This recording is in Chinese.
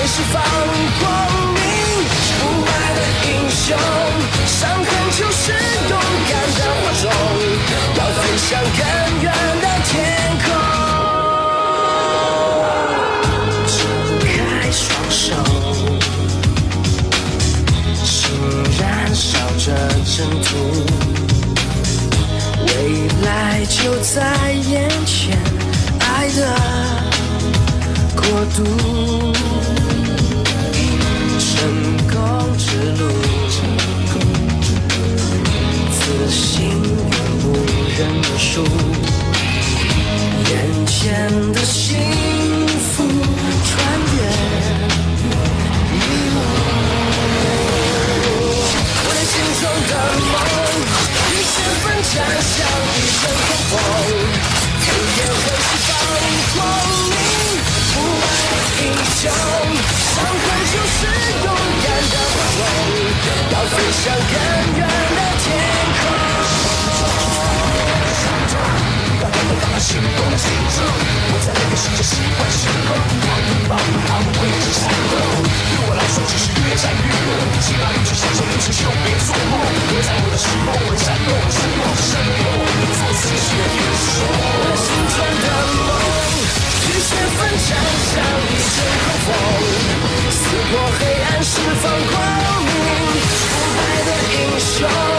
释放光明。不败的英雄，伤痕就是勇敢的火种，要飞向更远的天空。张开双手，心燃烧着征途，未来就在眼前，爱的国度。成功之路，自信永不认输，眼前的幸福穿越一路。我的心中的梦，与身份站向一阵狂风，黑夜会释放光明，不败的英雄。伤痕就是勇敢的火种，要飞向更远的天空。大胆的大行动的竞争，我在那个世界习惯时刻不忘拥抱捍卫着战斗。对我来说只是越战越勇，起码一直享受英雄秀，别做梦。我在我的时候，我战斗，冲锋胜利，做自己的英雄。我的心中的梦，与身份站上一阵狂风。撕破黑暗，释放光明，不败的英雄。